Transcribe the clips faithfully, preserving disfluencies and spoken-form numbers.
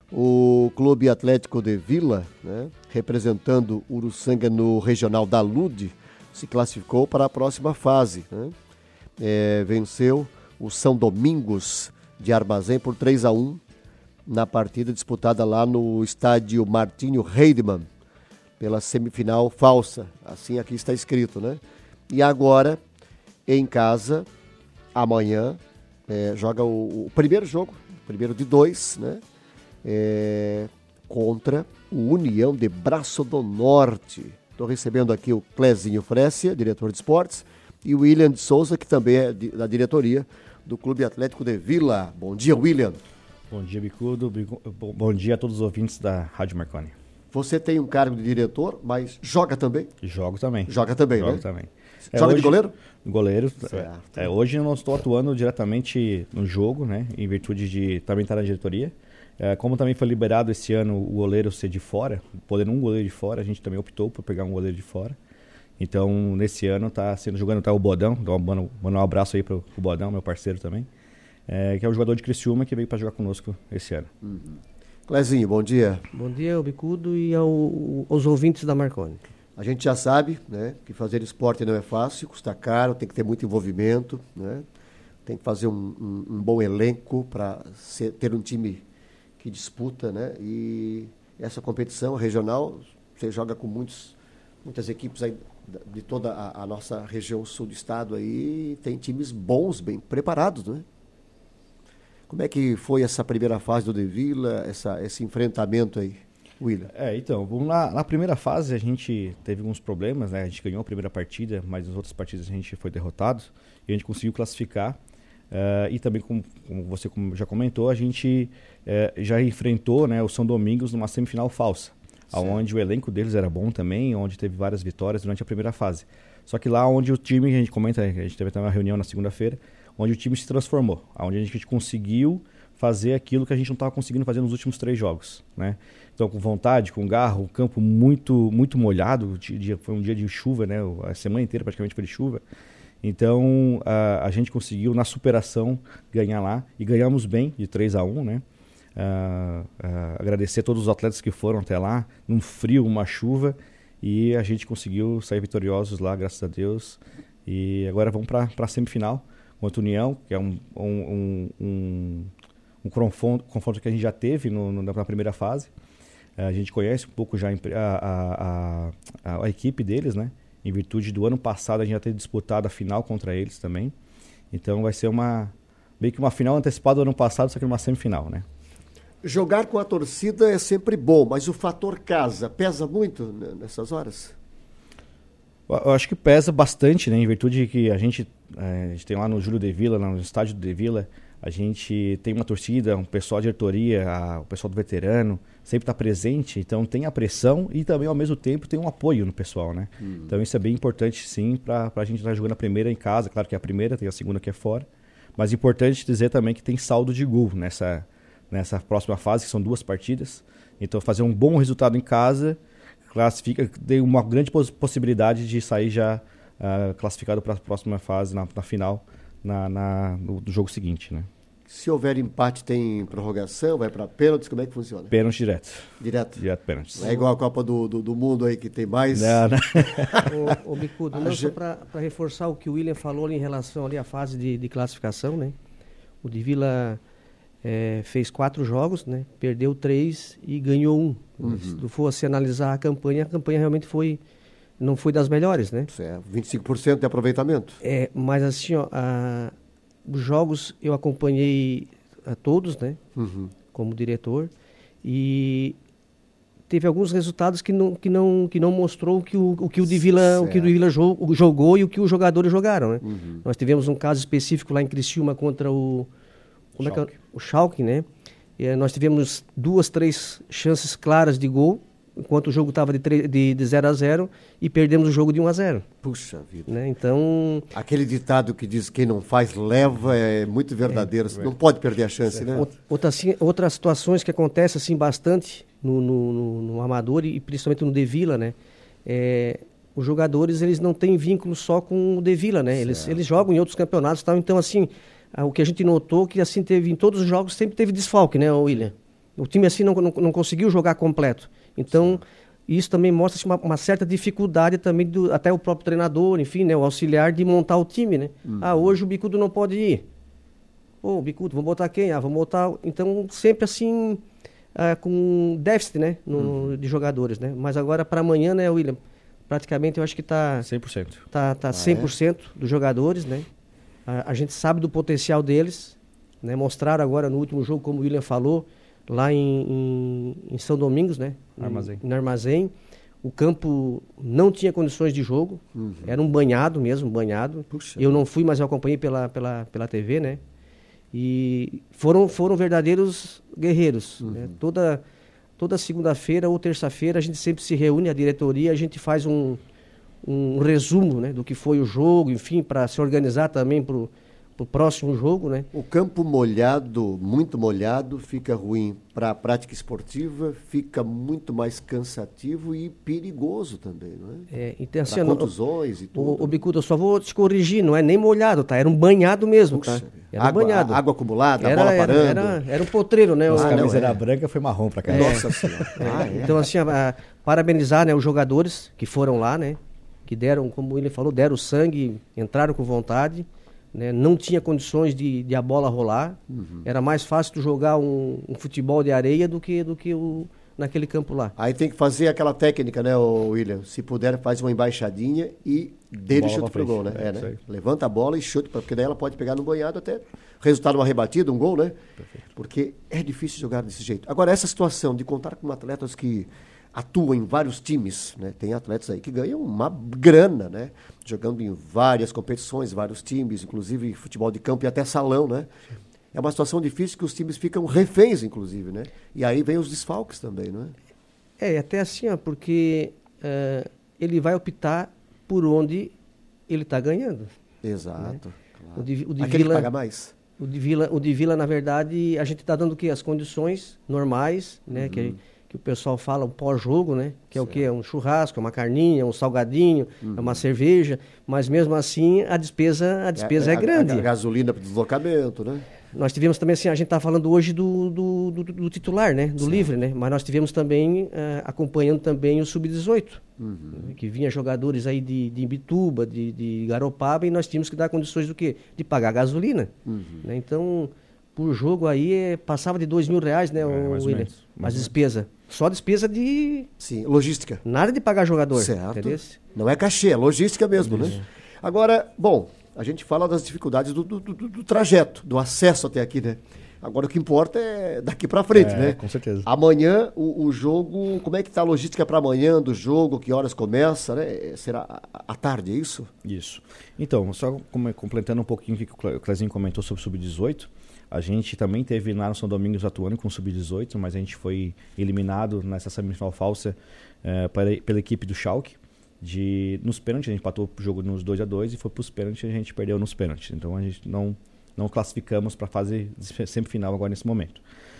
O Clube Atlético de Vila, né, representando Uruçanga no Regional da L U D, se classificou para a próxima fase. Né? É, venceu o São Domingos de Armazém por três a um na partida disputada lá no estádio Martinho Heidemann, pela semifinal falsa. Assim aqui está escrito, né? E agora, em casa, amanhã, é, joga o, o primeiro jogo, primeiro de dois, né? É, contra o União de Braço do Norte. Estou recebendo aqui o Clezinho Frécia, diretor de esportes, e o William de Souza, que também é de, da diretoria do Clube Atlético de Vila. Bom dia, William. Bom dia, Bicudo. Bom dia a todos os ouvintes da Rádio Marconi. Você tem um cargo de diretor, mas joga também? Jogo também. Joga também, Jogo né? também. Joga é, hoje, de goleiro? Goleiro. É, hoje eu não estou atuando diretamente no jogo, né? Em virtude de também estar na diretoria. É, como também foi liberado esse ano o goleiro ser de fora, podendo um goleiro de fora, a gente também optou por pegar um goleiro de fora. Então, nesse ano, está sendo jogando tá, o Bodão. Então, mandar um abraço aí para o Bodão, meu parceiro também. É, que é o jogador de Criciúma que veio para jogar conosco esse ano. Uhum. Clezinho, bom dia. Bom dia ao Bicudo e ao, aos ouvintes da Marconi. A gente já sabe, né, que fazer esporte não é fácil, custa caro, tem que ter muito envolvimento, né? Tem que fazer um, um, um bom elenco para ter um time que disputa, né? E essa competição regional, você joga com muitos, muitas equipes aí de toda a, a nossa região sul do estado aí, tem times bons, bem preparados, né? Como é que foi essa primeira fase do De Vila, essa, esse enfrentamento aí, William? É, então, vamos lá. Na primeira fase a gente teve alguns problemas, né? A gente ganhou a primeira partida, mas nas outras partidas a gente foi derrotado e a gente conseguiu classificar. Uh, e também, como, como você já comentou, a gente uh, já enfrentou, né, o São Domingos numa semifinal falsa, onde o elenco deles era bom também, onde teve várias vitórias durante a primeira fase. Só que lá onde o time, a gente comenta, a gente teve até uma reunião na segunda-feira, onde o time se transformou, onde a gente conseguiu fazer aquilo que a gente não estava conseguindo fazer nos últimos três jogos, né? Então, com vontade, com garra, o campo muito, muito molhado, dia, foi um dia de chuva, né? A semana inteira praticamente foi de chuva. Então, a, a gente conseguiu, na superação, ganhar lá, e ganhamos bem, de três a um, né? Uh, uh, agradecer a todos os atletas que foram até lá, num frio, uma chuva, e a gente conseguiu sair vitoriosos lá, graças a Deus. E agora vamos para a semifinal, contra a União, que é um, um, um, um, um confronto, confronto que a gente já teve no, no, na primeira fase. Uh, a gente conhece um pouco já a, a, a, a equipe deles, né? Em virtude do ano passado a gente já ter disputado a final contra eles também. Então vai ser uma meio que uma final antecipada do ano passado, só que uma semifinal, né? Jogar com a torcida é sempre bom, mas o fator casa pesa muito nessas horas? Eu acho que pesa bastante, né? Em virtude de que a gente, é, a gente tem lá no Júlio de Vila, no estádio de Vila, a gente tem uma torcida, um pessoal de diretoria, a, o pessoal do veterano, sempre está presente, então tem a pressão e também ao mesmo tempo tem um apoio no pessoal, né? Hum. Então isso é bem importante sim para a gente estar jogando a primeira em casa, claro que é a primeira, tem a segunda que é fora, mas importante dizer também que tem saldo de gol nessa, nessa próxima fase, que são duas partidas, então fazer um bom resultado em casa classifica, tem uma grande poss- possibilidade de sair já uh, classificado para a próxima fase, na, na final, na, na, no, no jogo seguinte, né? Se houver empate, tem prorrogação, vai para pênaltis, como é que funciona? Pênalti direto. Direto? Direto pênaltis. É igual a Copa do, do, do Mundo aí, que tem mais... Não, não. Ô, ô Bicudo, não, só para reforçar o que o William falou ali em relação ali à fase de, de classificação, né? O de Vila é, fez quatro jogos, né? Perdeu três e ganhou um. Uhum. Se fosse analisar a campanha, a campanha realmente foi... não foi das melhores, né? Certo, vinte e cinco por cento de aproveitamento. É, mas assim, ó, a, os jogos eu acompanhei a todos, né? Uhum. Como diretor, e teve alguns resultados que não, que não, que não mostrou o que o, o, que o de Vila, o que o de Vila jogou, jogou e o que os jogadores jogaram, né? Uhum. Nós tivemos um caso específico lá em Criciúma contra o... Como Schalke. É que é? O Schalke, né? E, nós tivemos duas, três chances claras de gol, enquanto o jogo estava de, de, de zero a zero, e perdemos o jogo de um a zero. Puxa vida. Né? Então... Aquele ditado que diz quem não faz leva é muito verdadeiro. É, não pode perder a chance, é. né? Outra, assim, outras situações que acontecem assim, bastante no, no, no, no Amador e principalmente no De Vila, né? É, os jogadores eles não têm vínculo só com o De Vila, né? Eles, eles jogam em outros campeonatos e tal. Então, assim, o que a gente notou que assim, teve, em todos os jogos sempre teve desfalque, né, William? O time assim não, não, não conseguiu jogar completo. Então, sim, isso também mostra assim, uma, uma certa dificuldade também, do, até o próprio treinador, enfim, né, o auxiliar de montar o time, né? Uhum. Ah, hoje o Bicudo não pode ir. Ô, Bicudo, vamos botar quem? Ah, vamos botar... Então, sempre assim, ah, com déficit, né, no, uhum, de jogadores, né? Mas agora, para amanhã, né, William, praticamente eu acho que está... cem por cento. Tá, tá cem por cento ah, é? dos jogadores, né? A, a gente sabe do potencial deles, né? Mostraram agora no último jogo, como o William falou, lá em, em, em São Domingos, né? Armazém. No Armazém. O campo não tinha condições de jogo, uhum, era um banhado mesmo, banhado. Puxa. Eu não fui, mas eu acompanhei pela, pela, pela T V, né? E foram, foram verdadeiros guerreiros, uhum, né? Toda, toda segunda-feira ou terça-feira a gente sempre se reúne, a diretoria, a gente faz um, um resumo, né, do que foi o jogo, enfim, para se organizar também para o próximo jogo, né? O campo molhado, muito molhado, fica ruim para a prática esportiva, fica muito mais cansativo e perigoso também, não é? É, então, assim, para contusões e tudo. O, o Bicudo, eu só vou te corrigir, não é nem molhado, tá? Era um banhado mesmo, Puxa, tá? Era água, um banhado. Água acumulada, era, a bola parando. Era, era, era um potreiro, né? Nossa, o, a camisa não, era é. branca, foi marrom para cá. É. Nossa Senhora. Ah, é. Então, assim, a, a, parabenizar, né, os jogadores que foram lá, né? Que deram, como ele falou, deram sangue, entraram com vontade. Né? Não tinha condições de, de a bola rolar. Uhum. Era mais fácil tu jogar um, um futebol de areia do que, do que o, naquele campo lá. Aí tem que fazer aquela técnica, né, William? Se puder, faz uma embaixadinha e dele chute pro gol, né? É, é, né? Levanta a bola e chute, porque daí ela pode pegar no banhado até resultado uma rebatida, um gol, né? Perfeito. Porque é difícil jogar desse jeito. Agora, essa situação de contar com atletas que atuam em vários times, né? Tem atletas aí que ganham uma grana, né? Jogando em várias competições, vários times, inclusive futebol de campo e até salão, né? É uma situação difícil que os times ficam reféns, inclusive, né? E aí vem os desfalques também, não é? É, até assim, ó, porque uh, ele vai optar por onde ele está ganhando. Exato. Né? Claro. O de, o de Aquele Vila, que paga mais. O de Vila, o de Vila, na verdade, a gente está dando o quê? As condições normais, né? Uhum. Que, que o pessoal fala, um pós-jogo, né? Que é certo. O quê? É um churrasco, é uma carninha, um salgadinho, uhum. é uma cerveja, mas mesmo assim a despesa, a despesa é, é, é grande. A, a gasolina para deslocamento, né? Nós tivemos também, assim, a gente está falando hoje do, do, do, do titular, né? Do certo. Livre, né? Mas nós tivemos também, uh, acompanhando também o sub dezoito, uhum. né? Que vinha jogadores aí de, de Imbituba, de, de Garopaba, e nós tínhamos que dar condições do quê? De pagar gasolina. Uhum. Né? Então, por jogo aí, é, passava de dois mil reais, né, é, o mais William? As despesas. Só despesa de... Sim, logística. Nada de pagar jogador. Certo. Entendeu? Não é cachê, é logística mesmo, é. né? Agora, bom, a gente fala das dificuldades do, do, do, do trajeto, do acesso até aqui, né? Agora o que importa é daqui para frente, é, né? Com certeza. Amanhã, o, o jogo, como é que tá a logística para amanhã do jogo, que horas começa, né? Será à tarde, é isso? Isso. Então, só como, completando um pouquinho o que o Clezinho comentou sobre o sub dezoito, a gente também teve lá no São Domingos atuando com o sub dezoito, mas a gente foi eliminado nessa semifinal falsa é, para, pela equipe do Schalke. De, nos pênaltis, a gente empatou o jogo nos dois a dois e foi para os pênaltis e a gente perdeu nos pênaltis. Então a gente não, não classificamos para a fase semifinal agora nesse momento.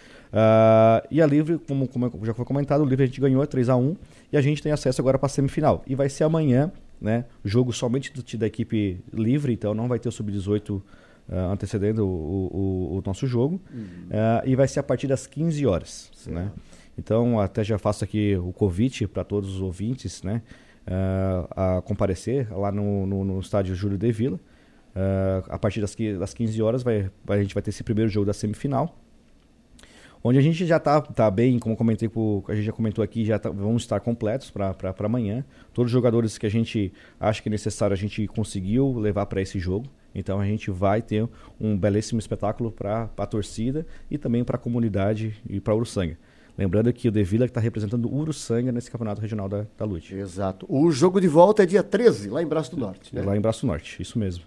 Uh, e a Livre, como, como já foi comentado, o Livre a gente ganhou três a um e a gente tem acesso agora para a semifinal. E vai ser amanhã, né, jogo somente do, da equipe Livre, então não vai ter o sub dezoito uh, antecedendo o, o, o nosso jogo. Uhum. Uh, e vai ser a partir das quinze horas. Né? Então até já faço aqui o convite para todos os ouvintes, né? Uh, a comparecer lá no, no, no estádio Júlio de Vila. Uh, a partir das, das quinze horas vai, vai, a gente vai ter esse primeiro jogo da semifinal, onde a gente já está tá bem, como comentei, a gente já comentou aqui, já tá, vamos estar completos para amanhã. Todos os jogadores que a gente acha que é necessário a gente conseguiu levar para esse jogo. Então a gente vai ter um belíssimo espetáculo para a torcida e também para a comunidade e para a Uruçanga. Lembrando que o De Vila está representando o Uruçanga nesse campeonato regional da, da Lute. Exato. O jogo de volta é dia treze, lá em Braço do Norte. Né? Lá em Braço do Norte, isso mesmo.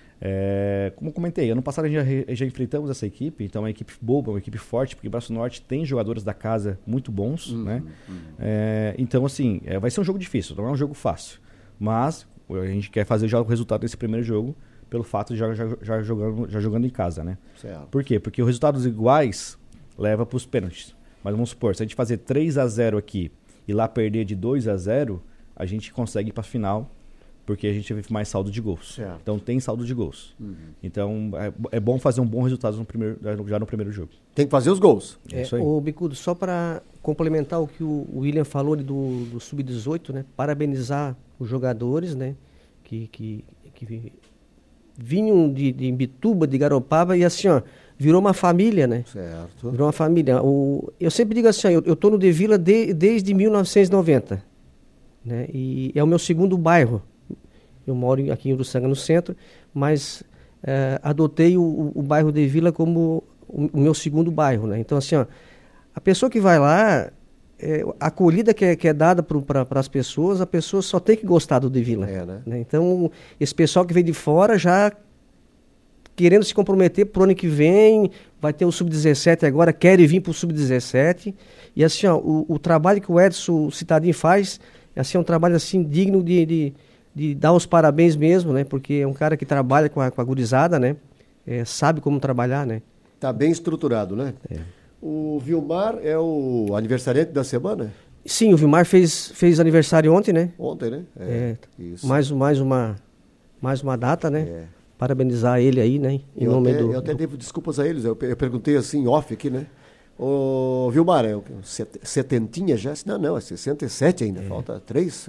É, como comentei, ano passado a gente já, já enfrentamos essa equipe, então é uma equipe boa, uma equipe forte, porque Braço do Norte tem jogadores da casa muito bons. Uhum, né? Uhum. É, então, assim, é, vai ser um jogo difícil, não é um jogo fácil. Mas a gente quer fazer já o resultado desse primeiro jogo, pelo fato de já, já, já, jogando, já jogando em casa. Né? Certo. Por quê? Porque os resultados iguais leva para os pênaltis. Mas vamos supor, se a gente fazer três a zero aqui e lá perder de dois a zero, a gente consegue ir para a final porque a gente teve mais saldo de gols. Certo. Então tem saldo de gols. Uhum. Então é, é bom fazer um bom resultado no primeiro, já no primeiro jogo. Tem que fazer os gols. É, isso aí. Ô, Bicudo, só para complementar o que o William falou ali do, do sub dezoito, né? Parabenizar os jogadores, né? Que, que, que vinham de, de Imbituba, de Garopaba, e assim, ó, virou uma família, né? Certo. Virou uma família. O, eu sempre digo assim, ó, eu, eu tô no De Vila de, desde mil novecentos e noventa, né? E é o meu segundo bairro. Eu moro aqui em Uruçanga, no centro, mas é, adotei o, o, o bairro De Vila como o, o meu segundo bairro, né? Então, assim, ó, a pessoa que vai lá, é, a acolhida que é, que é dada para as pessoas, a pessoa só tem que gostar do De Vila. É, né? Né? Então, esse pessoal que vem de fora já querendo se comprometer para o ano que vem, vai ter o sub dezessete agora, querem vir para o sub dezessete. E assim, ó, o, o trabalho que o Edson Citadini faz, assim, é um trabalho assim, digno de... de de dar os parabéns mesmo, né? Porque é um cara que trabalha com a, com a gurizada, né? É, sabe como trabalhar, né? Tá bem estruturado, né? É. O Vilmar é o aniversariante da semana? Sim, o Vilmar fez, fez aniversário ontem, né? Ontem, né? É, isso. mais, mais, uma, mais uma data, né? É. Parabenizar ele aí, né? Em Eu nome até, do, eu até do... devo desculpas a eles, eu, eu perguntei assim, off aqui, né? Ô, Vilmar, é o quê? Set- setentinha já? Não, não, é sessenta e sete ainda, é. Falta três.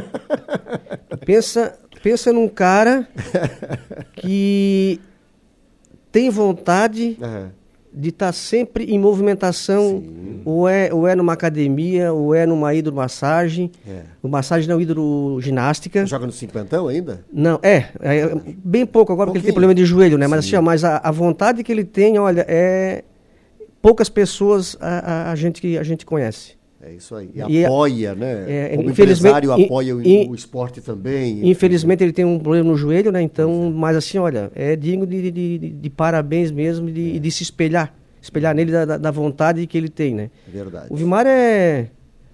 É. pensa, pensa num cara que tem vontade Uhum. de estar tá sempre em movimentação, ou é, ou é numa academia, ou é numa hidromassagem. É. No massagem não, hidroginástica. Joga no cinquentão ainda? Não, é, é bem pouco agora, porque ele tem Pouquinho. problema de joelho, né? Mas Sim. assim, ó, mas a, a vontade que ele tem, olha, é poucas pessoas a, a, a, gente, a gente conhece. É isso aí. E, E apoia, né? é, Como infelizmente- empresário, in- apoia o, in- o esporte também. enfim. Infelizmente ele tem um problema no joelho, né? Então, mas assim, olha, é digno de, de, de, de parabéns mesmo e de, de se espelhar. Espelhar nele da, da- da vontade que ele tem, né? É verdade. O Vilmar é,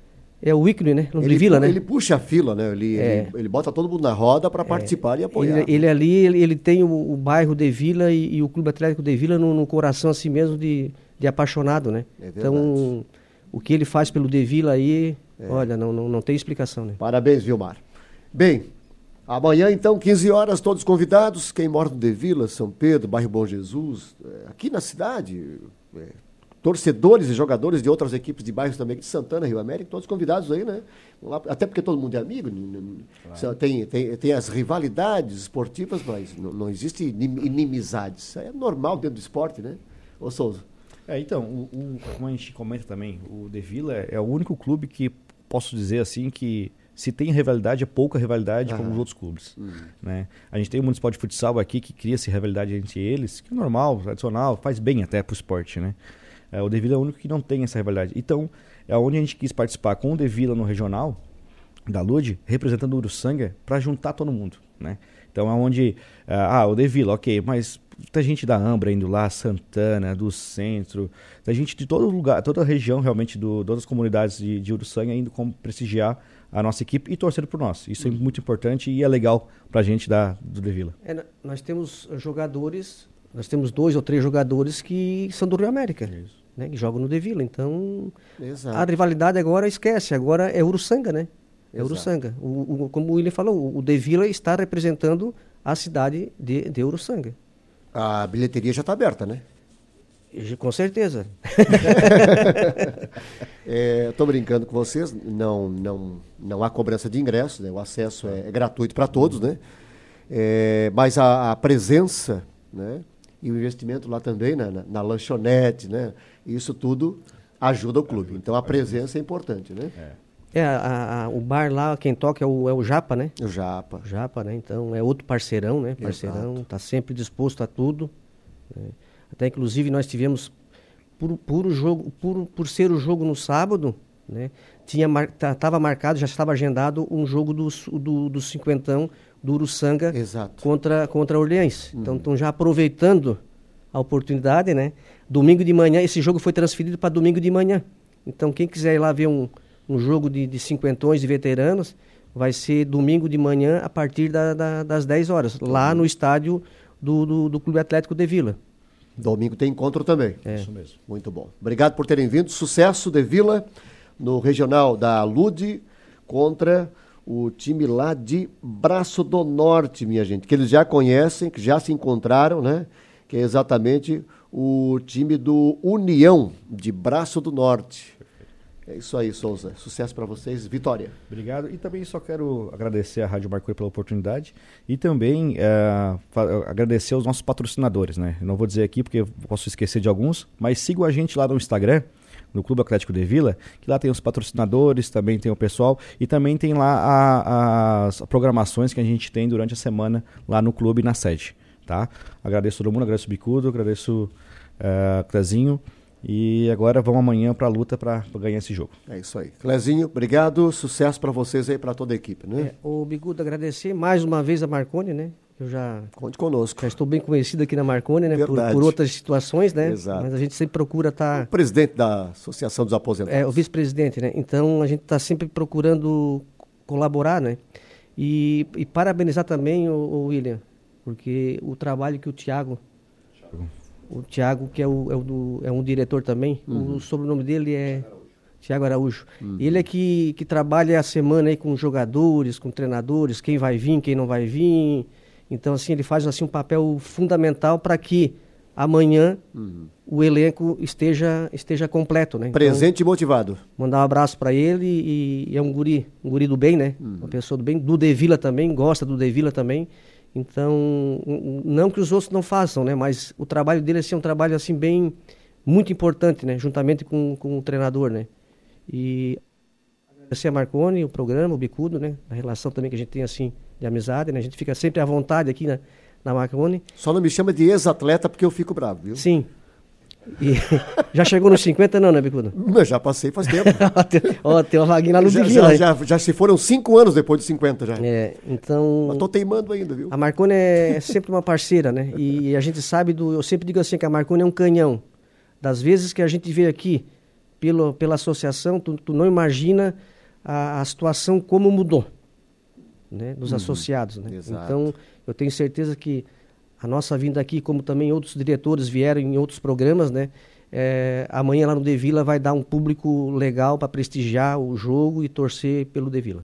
é o ícone, né? No Ele, de Vila, pu- né? ele puxa a fila, né? Ele, É. ele, ele bota todo mundo na roda para participar e apoiar. Ele, ele ali, ele, ele tem o, o bairro de Vila e, e o Clube Atlético de Vila no, no coração assim mesmo de, de apaixonado, né? É verdade. Então, o que ele faz pelo de Vila aí, olha, não, não, não tem explicação, né? Parabéns, Vilmar. Bem, amanhã então, quinze horas, todos convidados. Quem mora no De Vila, São Pedro, bairro Bom Jesus, é, aqui na cidade, é, torcedores e jogadores de outras equipes de bairros também, de Santana, Rio América, todos convidados aí, né? Vamos lá, até porque todo mundo é amigo, n- n- só tem, tem, tem as rivalidades esportivas, mas não, não existe inim- inimizades. Isso aí é normal dentro do esporte, né? Ô Souza. É, então, o, o- como a gente comenta também, o De Vila é, é o único clube que posso dizer assim que se tem rivalidade, é pouca rivalidade como Aham. os outros clubes. Né? A gente tem o Municipal de Futsal aqui que cria-se rivalidade entre eles, que é normal, tradicional, faz bem até pro esporte, né? É, o De Vila é o único que não tem essa rivalidade. Então, é onde a gente quis participar com o De Vila no regional da L U D, representando o Uruçanga, para juntar todo mundo, né? Então, é onde, ah, o De Vila, ok, mas tem gente da Ambra indo lá, Santana, do centro, tem gente de todo lugar, toda a região realmente, do, todas as comunidades de, de Uruçanga indo como prestigiar a nossa equipe e torcendo por nós. Isso é muito importante e é legal pra gente da, do De Vila. É, nós temos jogadores, nós temos dois ou três jogadores que são do Rio América, né? Que jogam no De Vila. Então, Exato. a rivalidade agora esquece, agora é Uruçanga, né? É Exato. Uruçanga. O, o, como o William falou, o De Vila está representando a cidade de, de Uruçanga. A bilheteria já está aberta, né? E, com certeza. Estou brincando com vocês, não, não, não há cobrança de ingresso, né? O acesso é, é gratuito para todos, né? É, mas a, a presença, né? E o investimento lá também na, na, na lanchonete, né? Isso tudo ajuda o clube. Então a presença é importante, né? É, a, a, o bar lá, quem toca é o, é o Japa, né? O Japa. O Japa, né? Então é outro parceirão, né? Parceirão, está sempre disposto a tudo. Né? Até inclusive nós tivemos, por, por, o jogo, por, por ser o jogo no sábado, né? Tinha mar, tava marcado, já estava agendado um jogo do, do, do cinquentão do Uruçanga Exato. contra, contra Orleans. Então estão já aproveitando a oportunidade, né? Domingo de manhã, esse jogo foi transferido para domingo de manhã. Então quem quiser ir lá ver um, um jogo de, de cinquentões de veteranos, vai ser domingo de manhã a partir da, da, das dez horas, lá no estádio do, do, do Clube Atlético de Vila. Domingo tem encontro também. É. Isso mesmo. Muito bom. Obrigado por terem vindo. Sucesso de Vila no regional da L U D contra o time lá de Braço do Norte, minha gente, que eles já conhecem, que já se encontraram, né? Que é exatamente o time do União de Braço do Norte. É isso aí, Souza. Sucesso para vocês. Vitória. Obrigado. E também só quero agradecer à Rádio Marconi pela oportunidade e também uh, agradecer aos nossos patrocinadores, né? Eu não vou dizer aqui porque eu posso esquecer de alguns, mas sigam a gente lá no Instagram, no Clube Atlético de Vila, que lá tem os patrocinadores, também tem o pessoal e também tem lá a, a, as programações que a gente tem durante a semana lá no clube e na sede, tá? Agradeço todo mundo, agradeço o Bicudo, agradeço o uh, Clezinho. E agora vamos amanhã para a luta para ganhar esse jogo. É isso aí. Clezinho, obrigado. Sucesso para vocês aí, para toda a equipe, né? É, o Bicudo, agradecer mais uma vez a Marconi, né? Eu já... Conte conosco. Já estou bem conhecido aqui na Marconi, né? Por, por outras situações, né? Exato. Mas a gente sempre procura estar... Tá... O presidente da Associação dos Aposentados. É, o vice-presidente, né? Então a gente está sempre procurando colaborar, né? E, e parabenizar também o, o William, porque o trabalho que o Thiago... O Thiago, que é, o, é, o do, é um diretor também, uhum. O sobrenome dele é Thiago Araújo. Uhum. Ele é que, que trabalha a semana aí com jogadores, com treinadores, quem vai vir, quem não vai vir. Então, assim, ele faz assim, um papel fundamental para que amanhã uhum. o elenco esteja, esteja completo, né? Então, presente e motivado. Mandar um abraço para ele e, e é um guri, um guri do bem, né? Uhum. Uma pessoa do bem. Do De Vila também, gosta do De Vila também. Então, não que os outros não façam, né? Mas o trabalho dele assim, é um trabalho assim, bem, muito importante, né? Juntamente com, com o treinador, né? E agradecer a Marconi, o programa, o Bicudo, né? A relação também que a gente tem, assim, de amizade, né? A gente fica sempre à vontade aqui na, na Marconi. Só não me chama de ex-atleta porque eu fico bravo, viu? Sim. E já chegou nos cinquenta não, né, Bicudo? Eu já passei faz tempo. Ó, tem uma vaguinha lá no já, Divila. Já, já, já se foram cinco anos depois de cinquenta já. É, então... Mas tô teimando ainda, viu? A Marconi é sempre uma parceira, né? E a gente sabe do... Eu sempre digo assim que a Marconi é um canhão. Das vezes que a gente vê aqui pelo, pela associação, tu, tu não imagina a, a situação como mudou, né? Dos uhum. associados, né? Exato. Então, eu tenho certeza que a nossa vinda aqui, como também outros diretores vieram em outros programas, né? É, amanhã lá no De Vila vai dar um público legal para prestigiar o jogo e torcer pelo De Vila.